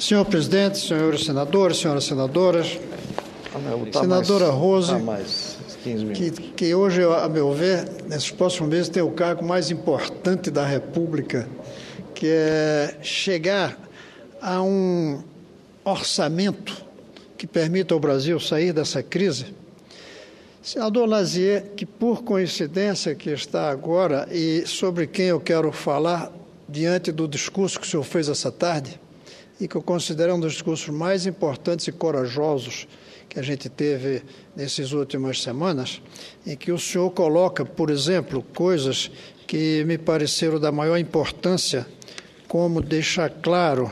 Senhor presidente, senhores senadores, senhoras senadoras, senadora Rose, que hoje, a meu ver, nesses próximos meses, tem o cargo mais importante da República, que é chegar a um orçamento que permita ao Brasil sair dessa crise. Senador Lazier, que por coincidência que está agora e sobre quem eu quero falar diante do discurso que o senhor fez essa tarde, e que eu considero um dos discursos mais importantes e corajosos que a gente teve nessas últimas semanas, em que o senhor coloca, por exemplo, coisas que me pareceram da maior importância, como deixar claro,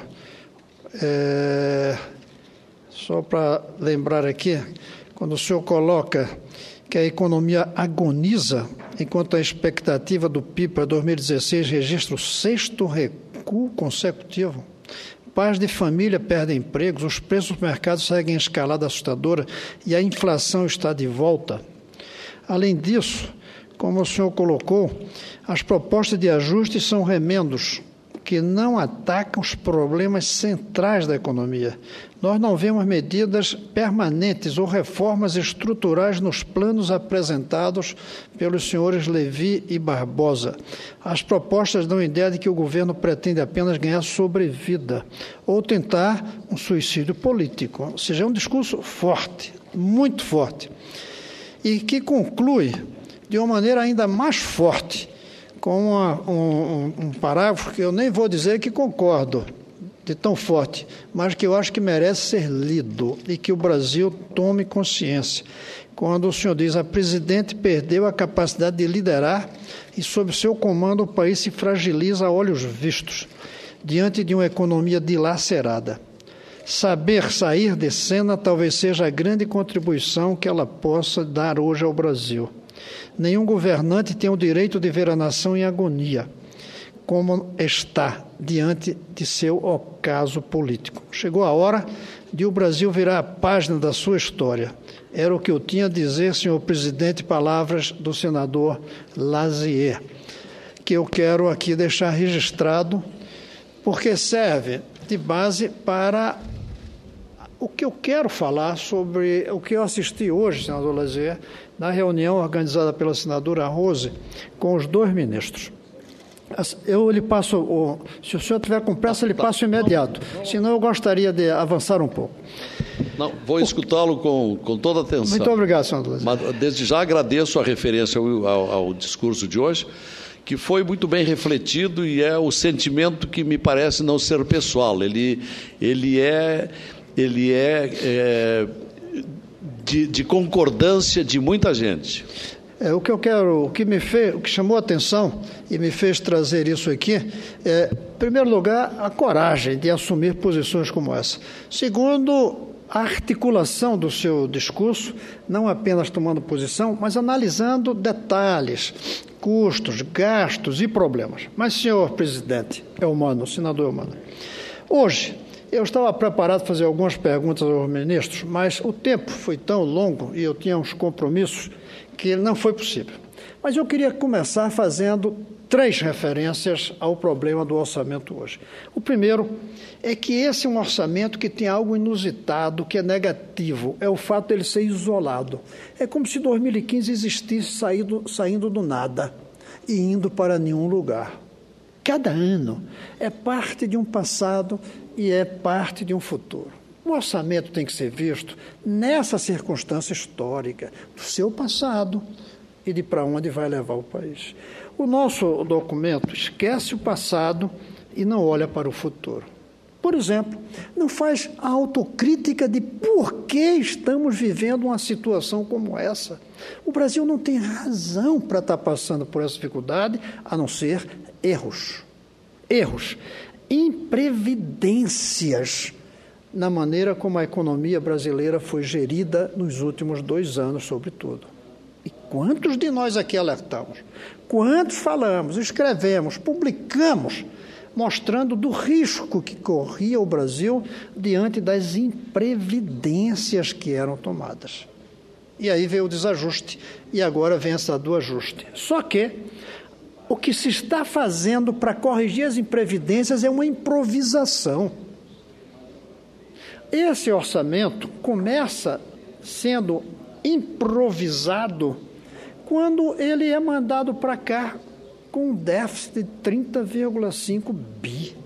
só para lembrar aqui, quando o senhor coloca que a economia agoniza, enquanto a expectativa do PIB para 2016 registra o 6º recuo consecutivo. Pais de família perdem empregos, os preços do mercado seguem em escalada assustadora e a inflação está de volta. Além disso, como o senhor colocou, as propostas de ajuste são remendos que não atacam os problemas centrais da economia. Nós não vemos medidas permanentes ou reformas estruturais nos planos apresentados pelos senhores Levi e Barbosa. As propostas dão a ideia de que o governo pretende apenas ganhar sobrevida ou tentar um suicídio político. Ou seja, é um discurso forte, muito forte, e que conclui de uma maneira ainda mais forte, com um parágrafo que eu nem vou dizer que concordo, de tão forte, mas que eu acho que merece ser lido e que o Brasil tome consciência. Quando o senhor diz: a presidente perdeu a capacidade de liderar e, sob seu comando, o país se fragiliza a olhos vistos, diante de uma economia dilacerada. Saber sair de cena talvez seja a grande contribuição que ela possa dar hoje ao Brasil. Nenhum governante tem o direito de ver a nação em agonia, como está diante de seu ocaso político. Chegou a hora de o Brasil virar a página da sua história. Era o que eu tinha a dizer, senhor presidente, palavras do senador Lazier, que eu quero aqui deixar registrado, porque serve de base para o que eu quero falar sobre o que eu assisti hoje, senador Lazier, na reunião organizada pela senadora Rose com os 2 ministros. Eu lhe passo, se o senhor tiver com pressa, lhe passo imediato. Senão eu gostaria de avançar um pouco. Não, vou escutá-lo com toda atenção. Muito obrigado, senador Lazier. Mas desde já agradeço a referência ao discurso de hoje, que foi muito bem refletido e é o sentimento que me parece não ser pessoal. Ele é de concordância de muita gente. O que chamou a atenção e me fez trazer isso aqui é, em primeiro lugar, a coragem de assumir posições como essa. Segundo, a articulação do seu discurso, não apenas tomando posição, mas analisando detalhes, custos, gastos e problemas. Mas, senhor presidente, senador Eumano, hoje eu estava preparado para fazer algumas perguntas aos ministros, mas o tempo foi tão longo e eu tinha uns compromissos que não foi possível. Mas eu queria começar fazendo 3 referências ao problema do orçamento hoje. O primeiro é que esse é um orçamento que tem algo inusitado, que é negativo, é o fato de ele ser isolado. É como se 2015 existisse saindo do nada e indo para nenhum lugar. Cada ano é parte de um passado e é parte de um futuro. O orçamento tem que ser visto nessa circunstância histórica, do seu passado e de para onde vai levar o país. O nosso documento esquece o passado e não olha para o futuro. Por exemplo, não faz a autocrítica de por que estamos vivendo uma situação como essa. O Brasil não tem razão para estar passando por essa dificuldade, a não ser erros, imprevidências na maneira como a economia brasileira foi gerida nos últimos 2 anos, sobretudo. E quantos de nós aqui alertamos? Quantos falamos, escrevemos, publicamos, mostrando do risco que corria o Brasil diante das imprevidências que eram tomadas. E aí veio o desajuste, e agora vem essa do ajuste. Só que o que se está fazendo para corrigir as imprevidências é uma improvisação. Esse orçamento começa sendo improvisado quando ele é mandado para cá com um déficit de 30,5 bi.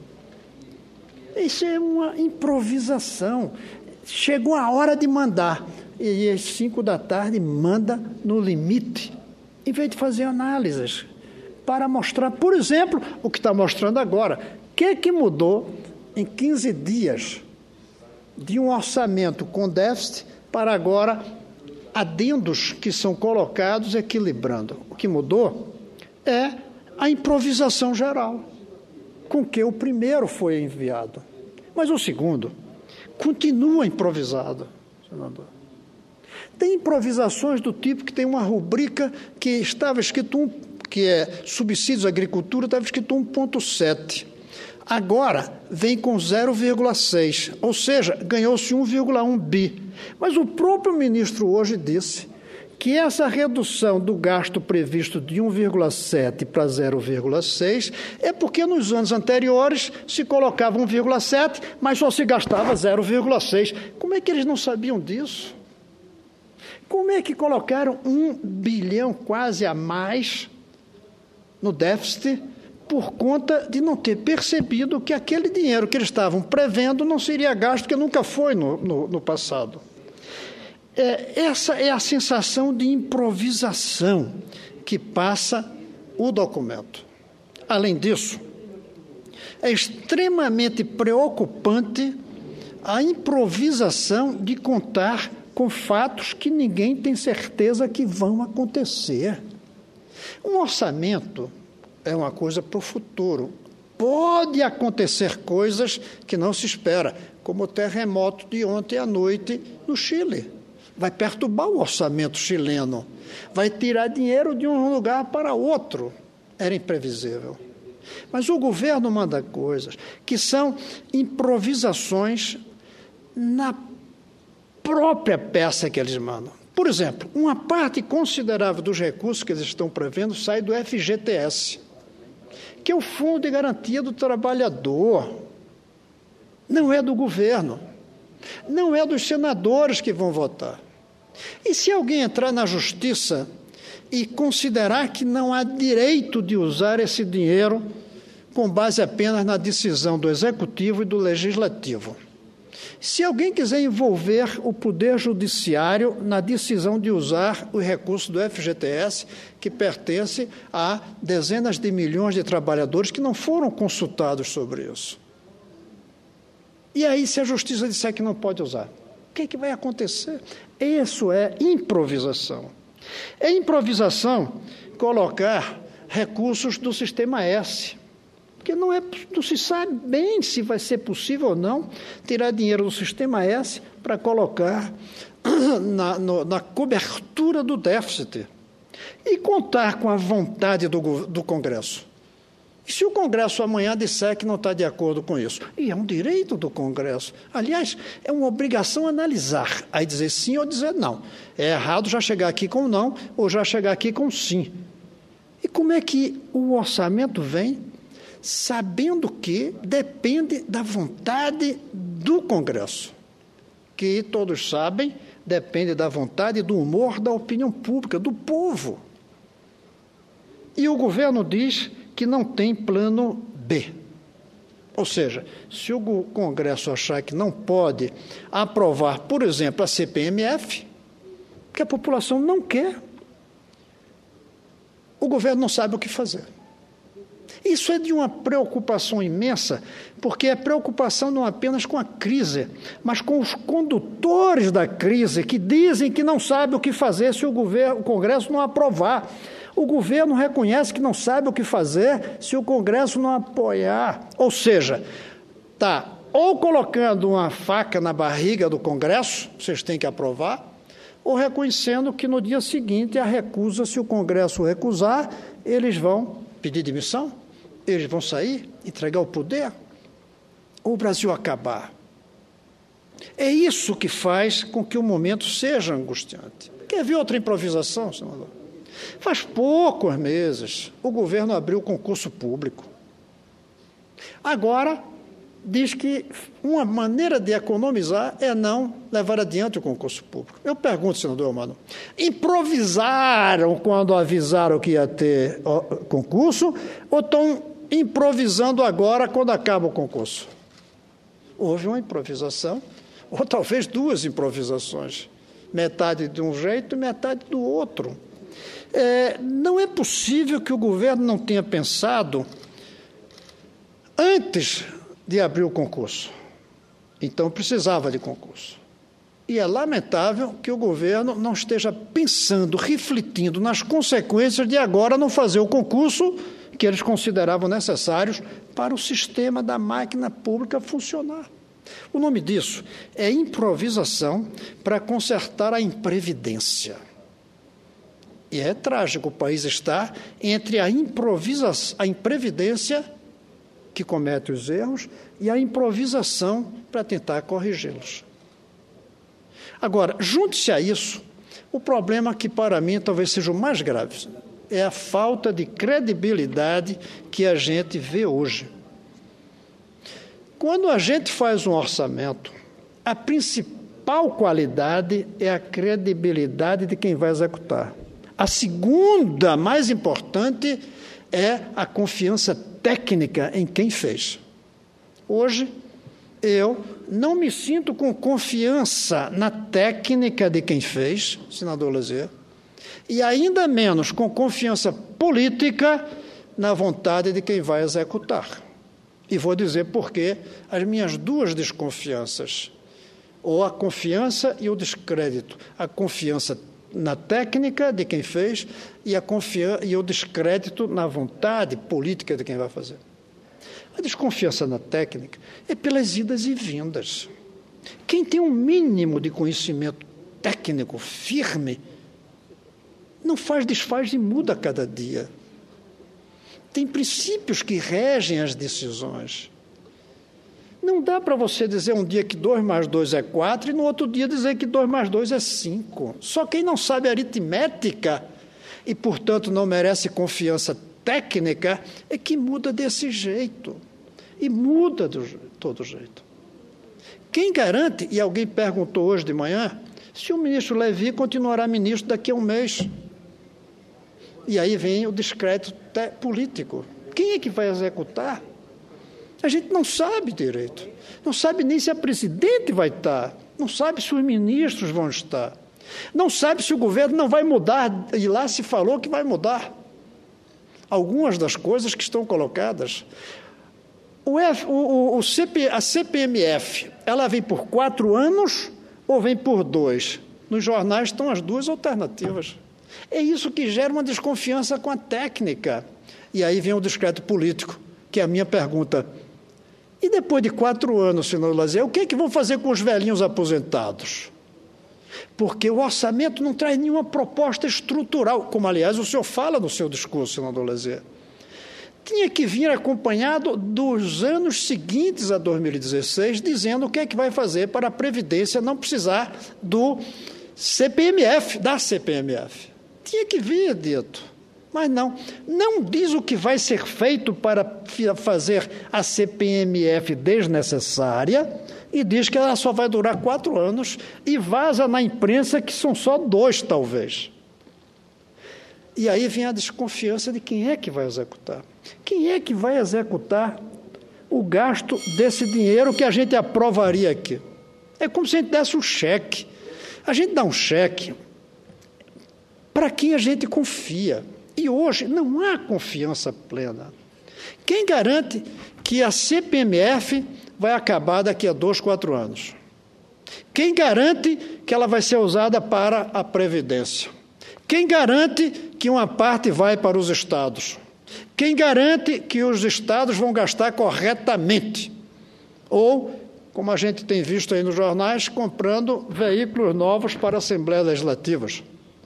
Isso é uma improvisação. Chegou a hora de mandar, e às 5 da tarde manda no limite, em vez de fazer análises, para mostrar, por exemplo, o que está mostrando agora. O que mudou em 15 dias de um orçamento com déficit para agora adendos que são colocados equilibrando? O que mudou é a improvisação geral, com que o primeiro foi enviado. Mas o segundo continua improvisado, senador. Tem improvisações do tipo que tem uma rubrica que estava escrito, que é subsídios à agricultura, estava escrito 1,7. Agora vem com 0,6, ou seja, ganhou-se 1,1 bi. Mas o próprio ministro hoje disse que essa redução do gasto previsto de 1,7 para 0,6 é porque nos anos anteriores se colocava 1,7, mas só se gastava 0,6. Como é que eles não sabiam disso? Como é que colocaram 1 bilhão quase a mais no déficit por conta de não ter percebido que aquele dinheiro que eles estavam prevendo não seria gasto, porque nunca foi no passado? Essa é a sensação de improvisação que passa o documento. Além disso, é extremamente preocupante a improvisação de contar com fatos que ninguém tem certeza que vão acontecer. Um orçamento é uma coisa para o futuro. Pode acontecer coisas que não se espera, como o terremoto de ontem à noite no Chile. Vai perturbar o orçamento chileno, vai tirar dinheiro de um lugar para outro. Era imprevisível. Mas o governo manda coisas que são improvisações na própria peça que eles mandam. Por exemplo, uma parte considerável dos recursos que eles estão prevendo sai do FGTS, que é o Fundo de Garantia do Trabalhador. Não é do governo, não é dos senadores que vão votar. E se alguém entrar na justiça e considerar que não há direito de usar esse dinheiro com base apenas na decisão do Executivo e do Legislativo? Se alguém quiser envolver o Poder Judiciário na decisão de usar o recurso do FGTS, que pertence a dezenas de milhões de trabalhadores que não foram consultados sobre isso. E aí, se a Justiça disser que não pode usar, o que vai acontecer? Isso é improvisação. É improvisação colocar recursos do Sistema S, porque não se sabe bem se vai ser possível ou não tirar dinheiro do Sistema S para colocar na cobertura do déficit e contar com a vontade do Congresso. E se o Congresso amanhã disser que não está de acordo com isso? E é um direito do Congresso. Aliás, é uma obrigação analisar, aí dizer sim ou dizer não. É errado já chegar aqui com não ou já chegar aqui com sim. E como é que o orçamento vem? Sabendo que depende da vontade do Congresso, que todos sabem, depende da vontade e do humor da opinião pública, do povo. E o governo diz que não tem plano B. Ou seja, se o Congresso achar que não pode aprovar, por exemplo, a CPMF, que a população não quer, o governo não sabe o que fazer. Isso é de uma preocupação imensa, porque é preocupação não apenas com a crise, mas com os condutores da crise, que dizem que não sabe o que fazer se o Congresso não aprovar. O governo reconhece que não sabe o que fazer se o Congresso não apoiar. Ou seja, está ou colocando uma faca na barriga do Congresso, vocês têm que aprovar, ou reconhecendo que no dia seguinte a recusa, se o Congresso recusar, eles vão pedir demissão, eles vão sair, entregar o poder, ou o Brasil acabar. É isso que faz com que o momento seja angustiante. Quer ver outra improvisação, senador? Faz poucos meses o governo abriu concurso público. Agora diz que uma maneira de economizar é não levar adiante o concurso público. Eu pergunto, senador Mano, improvisaram quando avisaram que ia ter concurso ou estão improvisando agora quando acaba o concurso? Houve uma improvisação, ou talvez duas improvisações, metade de um jeito e metade do outro. Não é possível que o governo não tenha pensado antes de abrir o concurso. Então, precisava de concurso. E é lamentável que o governo não esteja pensando, refletindo nas consequências de agora não fazer o concurso que eles consideravam necessários para o sistema da máquina pública funcionar. O nome disso é improvisação para consertar a imprevidência. E é trágico o país estar entre a imprevidência que comete os erros e a improvisação para tentar corrigi-los. Agora, junte-se a isso, o problema que para mim talvez seja o mais grave, é a falta de credibilidade que a gente vê hoje. Quando a gente faz um orçamento, a principal qualidade é a credibilidade de quem vai executar. A segunda, mais importante, é a confiança técnica em quem fez. Hoje, eu não me sinto com confiança na técnica de quem fez, senador Lazier, e ainda menos com confiança política na vontade de quem vai executar. E vou dizer por quê as minhas duas desconfianças, ou a confiança e o descrédito. A confiança na técnica de quem fez e o descrédito na vontade política de quem vai fazer. A desconfiança na técnica é pelas idas e vindas. Quem tem um mínimo de conhecimento técnico firme não faz, desfaz e muda a cada dia. Tem princípios que regem as decisões. Não dá para você dizer um dia que 2 mais 2 é 4 e no outro dia dizer que 2 mais 2 é 5. Só quem não sabe aritmética e, portanto, não merece confiança técnica é que muda desse jeito. E muda de todo jeito. Quem garante, e alguém perguntou hoje de manhã, se o ministro Levi continuará ministro daqui a um mês? E aí vem o descrédito político. Quem é que vai executar? A gente não sabe direito. Não sabe nem se a presidente vai estar. Não sabe se os ministros vão estar. Não sabe se o governo não vai mudar. E lá se falou que vai mudar algumas das coisas que estão colocadas. A CPMF, ela vem por 4 anos ou vem por 2? Nos jornais estão as duas alternativas. É isso que gera uma desconfiança com a técnica. E aí vem o descrédito político, que é a minha pergunta. E depois de 4 anos, senador Lazier, o que é que vão fazer com os velhinhos aposentados? Porque o orçamento não traz nenhuma proposta estrutural, como, aliás, o senhor fala no seu discurso, senador Lazier. Tinha que vir acompanhado dos anos seguintes a 2016, dizendo o que é que vai fazer para a Previdência não precisar do CPMF, da CPMF. Tinha que vir dito. Mas não diz o que vai ser feito para fazer a CPMF desnecessária e diz que ela só vai durar 4 anos e vaza na imprensa que são só 2, talvez. E aí vem a desconfiança de quem é que vai executar. Quem é que vai executar o gasto desse dinheiro que a gente aprovaria aqui? É como se a gente desse um cheque. A gente dá um cheque para quem a gente confia. E hoje não há confiança plena. Quem garante que a CPMF vai acabar daqui a 2, 4 anos? Quem garante que ela vai ser usada para a Previdência? Quem garante que uma parte vai para os estados? Quem garante que os estados vão gastar corretamente? Ou, como a gente tem visto aí nos jornais, comprando veículos novos para assembleias legislativas?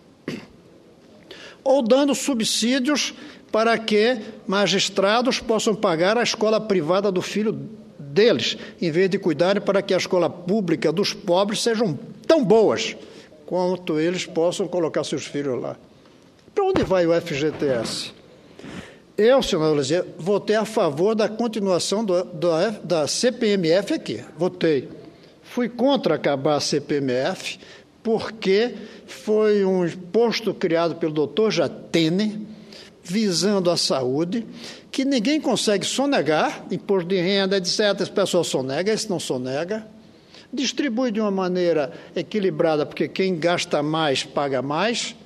Ou dando subsídios para que magistrados possam pagar a escola privada do filho deles, em vez de cuidarem para que a escola pública dos pobres sejam tão boas quanto eles possam colocar seus filhos lá. Para onde vai o FGTS? Eu, senador Lazier, votei a favor da continuação da CPMF aqui. Votei. Fui contra acabar a CPMF, porque foi um imposto criado pelo doutor Jatene, visando a saúde, que ninguém consegue sonegar, imposto de renda, etc. Esse pessoal sonega, esse não sonega. Distribui de uma maneira equilibrada, porque quem gasta mais, paga mais.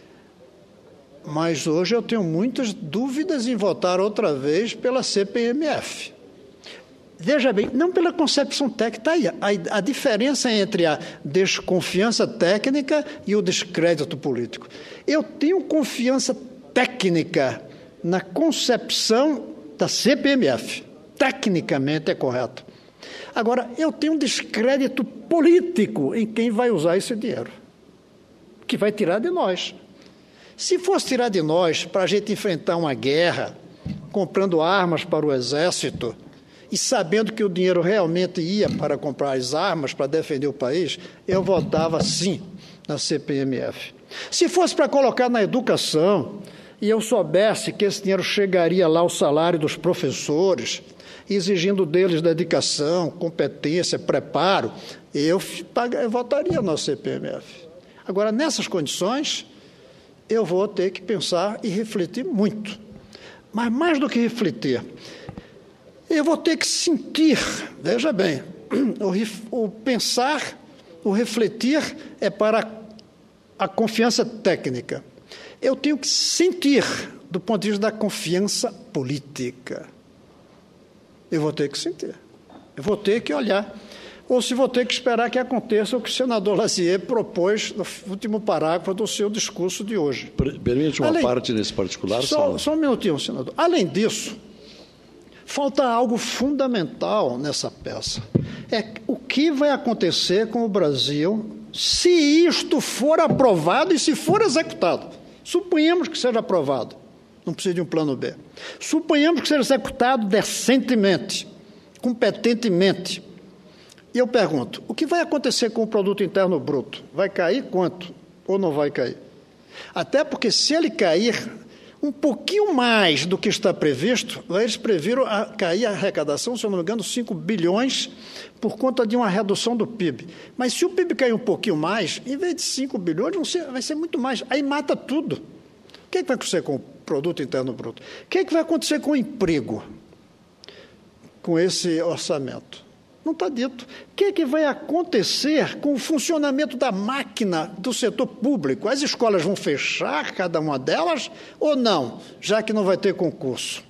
Mas hoje eu tenho muitas dúvidas em votar outra vez pela CPMF. Veja bem, não pela concepção técnica, está aí. A diferença entre a desconfiança técnica e o descrédito político. Eu tenho confiança técnica na concepção da CPMF. Tecnicamente é correto. Agora, eu tenho um descrédito político em quem vai usar esse dinheiro, que vai tirar de nós. Se fosse tirar de nós para a gente enfrentar uma guerra, comprando armas para o exército e sabendo que o dinheiro realmente ia para comprar as armas para defender o país, eu votava sim na CPMF. Se fosse para colocar na educação e eu soubesse que esse dinheiro chegaria lá ao salário dos professores, exigindo deles dedicação, competência, preparo, eu votaria na CPMF. Agora, nessas condições, eu vou ter que pensar e refletir muito. Mas mais do que refletir, eu vou ter que sentir, veja bem, o pensar, o refletir é para a confiança técnica. Eu tenho que sentir do ponto de vista da confiança política. Eu vou ter que sentir. Eu vou ter que olhar. Ou se vou ter que esperar que aconteça o que o senador Lazier propôs no último parágrafo do seu discurso de hoje. Permite uma parte nesse particular? Só um minutinho, senador. Além disso, falta algo fundamental nessa peça. É o que vai acontecer com o Brasil se isto for aprovado e se for executado. Suponhamos que seja aprovado. Não precisa de um plano B. Suponhamos que seja executado decentemente, competentemente. E eu pergunto, o que vai acontecer com o produto interno bruto? Vai cair quanto ou não vai cair? Até porque se ele cair um pouquinho mais do que está previsto, eles previram cair a arrecadação, se eu não me engano, 5 bilhões por conta de uma redução do PIB. Mas se o PIB cair um pouquinho mais, em vez de 5 bilhões, vai ser muito mais. Aí mata tudo. O que vai acontecer com o produto interno bruto? O que vai acontecer com o emprego, com esse orçamento? Não está dito. O que vai acontecer com o funcionamento da máquina do setor público? As escolas vão fechar, cada uma delas, ou não, já que não vai ter concurso?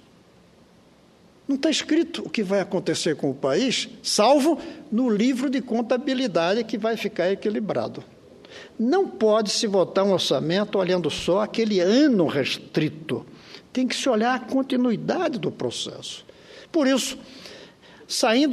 Não está escrito o que vai acontecer com o país, salvo no livro de contabilidade que vai ficar equilibrado. Não pode se votar um orçamento olhando só aquele ano restrito. Tem que se olhar a continuidade do processo. Por isso, saindo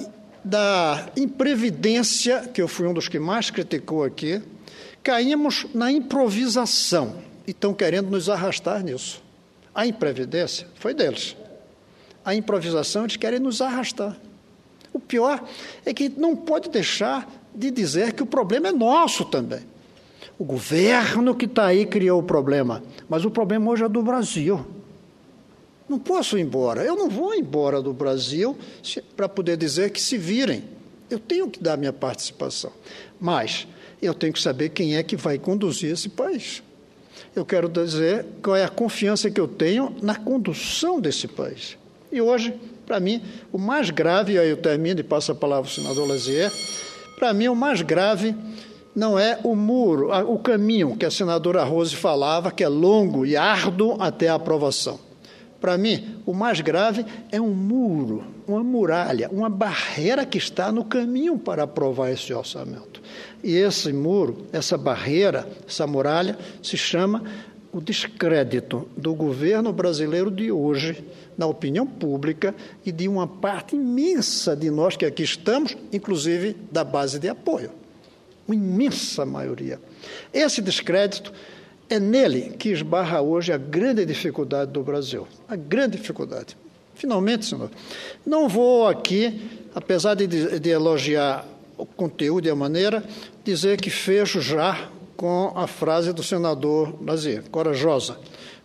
da imprevidência, que eu fui um dos que mais criticou aqui, caímos na improvisação e estão querendo nos arrastar nisso. A imprevidência foi deles. A improvisação, eles querem nos arrastar. O pior é que não pode deixar de dizer que o problema é nosso também. O governo que está aí criou o problema, mas o problema hoje é do Brasil. Não posso ir embora. Eu não vou embora do Brasil para poder dizer que se virem. Eu tenho que dar minha participação. Mas eu tenho que saber quem é que vai conduzir esse país. Eu quero dizer qual é a confiança que eu tenho na condução desse país. E hoje, para mim, o mais grave, e aí eu termino e passo a palavra ao senador Lazier, para mim o mais grave não é o muro, o caminho que a senadora Rose falava, que é longo e árduo até a aprovação. Para mim, o mais grave é um muro, uma muralha, uma barreira que está no caminho para aprovar esse orçamento. E esse muro, essa barreira, essa muralha, se chama o descrédito do governo brasileiro de hoje, na opinião pública e de uma parte imensa de nós que aqui estamos, inclusive da base de apoio. Uma imensa maioria. Esse descrédito é nele que esbarra hoje a grande dificuldade do Brasil. A grande dificuldade. Finalmente, senhor, não vou aqui, apesar de elogiar o conteúdo e a maneira, dizer que fecho já com a frase do senador Lazier, corajosa.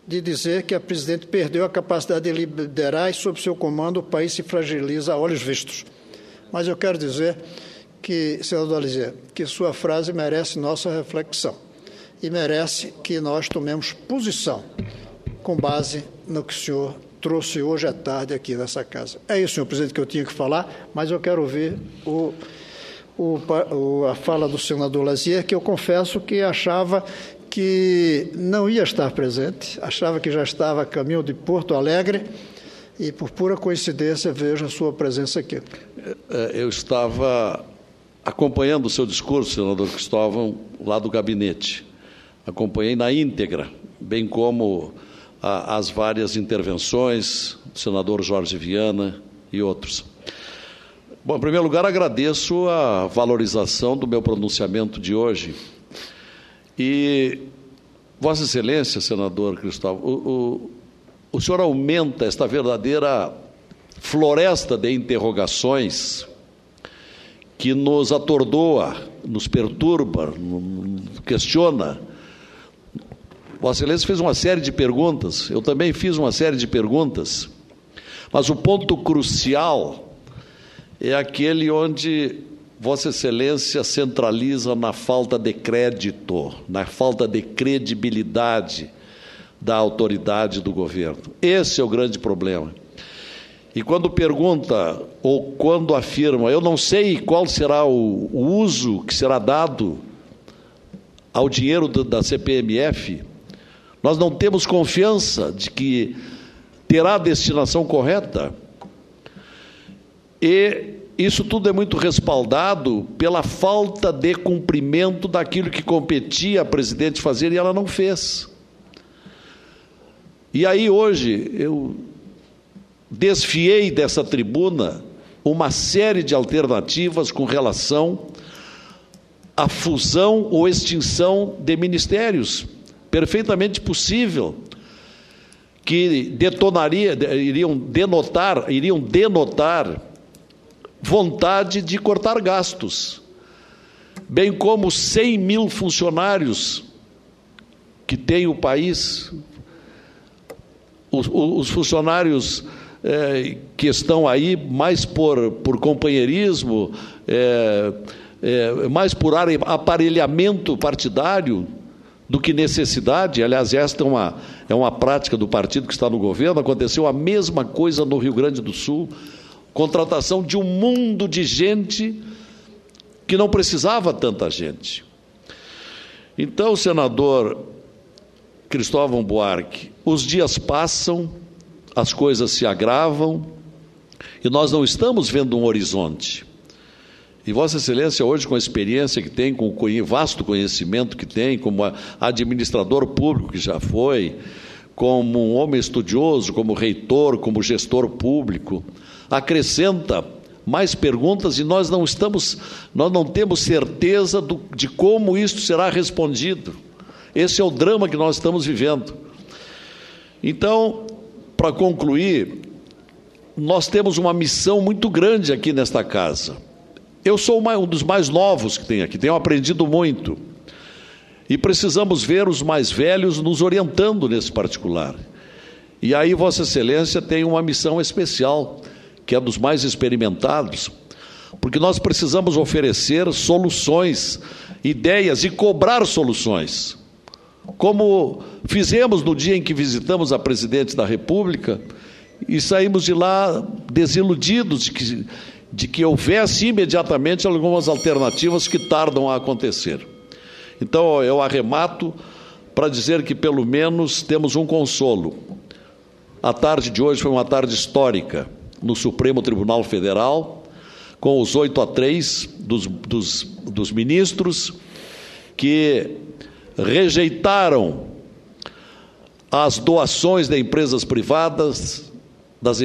de dizer que a presidente perdeu a capacidade de liderar e, sob seu comando, o país se fragiliza a olhos vistos. Mas eu quero dizer que, senador Alísio, que sua frase merece nossa reflexão e merece que nós tomemos posição com base no que o senhor trouxe hoje à tarde aqui nessa casa. É isso, senhor presidente, que eu tinha que falar, mas eu quero ouvir a fala do senador Lazier, que eu confesso que achava que não ia estar presente, achava que já estava a caminho de Porto Alegre e, por pura coincidência, vejo a sua presença aqui. Eu estava acompanhando o seu discurso, senador Cristóvão, lá do gabinete. Acompanhei na íntegra, bem como as várias intervenções do senador Jorge Viana e outros. Bom, em primeiro lugar, agradeço a valorização do meu pronunciamento de hoje. E, Vossa Excelência, senador Cristóvão, o senhor aumenta esta verdadeira floresta de interrogações que nos atordoa, nos perturba, questiona. Vossa Excelência fez uma série de perguntas, eu também fiz uma série de perguntas, mas o ponto crucial é aquele onde Vossa Excelência centraliza na falta de crédito, na falta de credibilidade da autoridade do governo. Esse é o grande problema. E quando pergunta, ou quando afirma, eu não sei qual será o uso que será dado ao dinheiro da CPMF, nós não temos confiança de que terá a destinação correta. E isso tudo é muito respaldado pela falta de cumprimento daquilo que competia a presidente fazer e ela não fez. E aí hoje eu desfiei dessa tribuna uma série de alternativas com relação à fusão ou extinção de ministérios, perfeitamente possível, que iriam denotar vontade de cortar gastos, bem como 100 mil funcionários que tem o país, os funcionários que estão aí mais por companheirismo, mais por aparelhamento partidário do que necessidade. Aliás, esta é uma prática do partido que está no governo. Aconteceu a mesma coisa no Rio Grande do Sul, contratação de um mundo de gente que não precisava tanta gente. Então, senador Cristóvão Buarque, os dias passam, as coisas se agravam e nós não estamos vendo um horizonte. E Vossa Excelência hoje, com a experiência que tem, com o vasto conhecimento que tem, como administrador público que já foi, como um homem estudioso, como reitor, como gestor público, acrescenta mais perguntas e nós não temos certeza de como isto será respondido. Esse é o drama que nós estamos vivendo. Então, para concluir, nós temos uma missão muito grande aqui nesta casa. Eu sou um dos mais novos que tem aqui, tenho aprendido muito. E precisamos ver os mais velhos nos orientando nesse particular. E aí Vossa Excelência tem uma missão especial, que é dos mais experimentados, porque nós precisamos oferecer soluções, ideias e cobrar soluções. Como fizemos no dia em que visitamos a presidente da República e saímos de lá desiludidos de que houvesse imediatamente algumas alternativas que tardam a acontecer. Então, eu arremato para dizer que, pelo menos, temos um consolo. A tarde de hoje foi uma tarde histórica no Supremo Tribunal Federal, com os 8-3 dos ministros que rejeitaram as doações de empresas privadas, das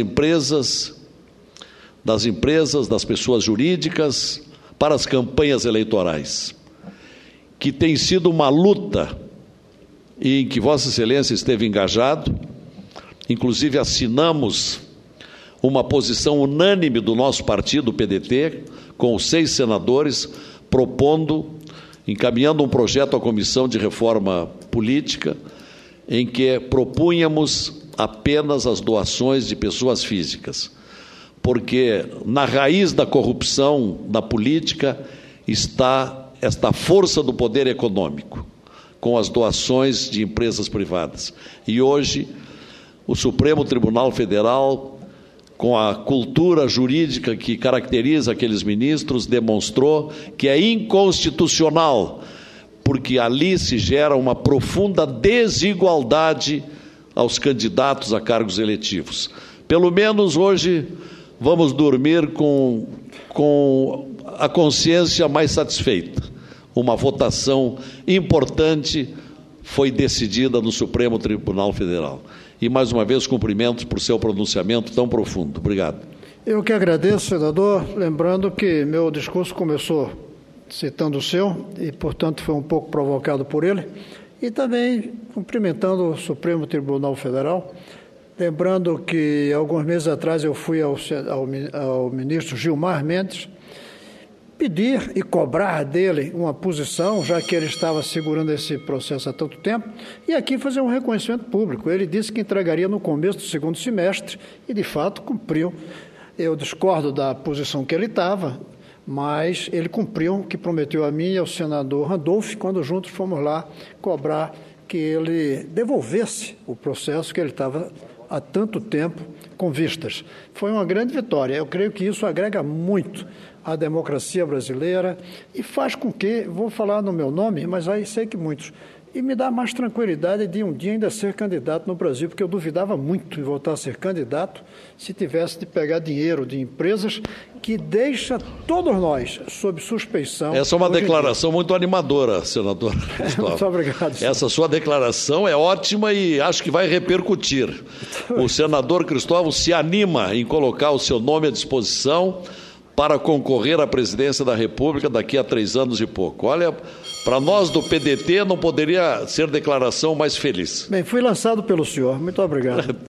pessoas jurídicas, para as campanhas eleitorais, que tem sido uma luta em que Vossa Excelência esteve engajado. Inclusive assinamos uma posição unânime do nosso partido, o PDT, com os 6 senadores, encaminhando um projeto à Comissão de Reforma Política, em que propunhamos apenas as doações de pessoas físicas, porque na raiz da corrupção na política está esta força do poder econômico, com as doações de empresas privadas. E hoje, o Supremo Tribunal Federal, com a cultura jurídica que caracteriza aqueles ministros, demonstrou que é inconstitucional, porque ali se gera uma profunda desigualdade aos candidatos a cargos eletivos. Pelo menos hoje vamos dormir com a consciência mais satisfeita. Uma votação importante foi decidida no Supremo Tribunal Federal. E, mais uma vez, cumprimentos por seu pronunciamento tão profundo. Obrigado. Eu que agradeço, senador, lembrando que meu discurso começou citando o seu e, portanto, foi um pouco provocado por ele, e também cumprimentando o Supremo Tribunal Federal, lembrando que, alguns meses atrás, eu fui ao ministro Gilmar Mendes pedir e cobrar dele uma posição, já que ele estava segurando esse processo há tanto tempo, e aqui fazer um reconhecimento público. Ele disse que entregaria no começo do segundo semestre e, de fato, cumpriu. Eu discordo da posição que ele estava, mas ele cumpriu o que prometeu a mim e ao senador Randolph, quando juntos fomos lá cobrar que ele devolvesse o processo que ele estava há tanto tempo com vistas. Foi uma grande vitória. Eu creio que isso agrega muito à democracia brasileira e faz com que, vou falar no meu nome, mas aí sei que muitos, e me dá mais tranquilidade de um dia ainda ser candidato no Brasil, porque eu duvidava muito em voltar a ser candidato se tivesse de pegar dinheiro de empresas que deixa todos nós sob suspeição. Essa é uma declaração muito animadora, senador Cristóvão. Muito obrigado, senhor. Essa sua declaração é ótima e acho que vai repercutir. O senador Cristóvão se anima em colocar o seu nome à disposição para concorrer à presidência da República daqui a 3 anos e pouco. Olha, para nós do PDT não poderia ser declaração mais feliz. Bem, fui lançado pelo senhor. Muito obrigado.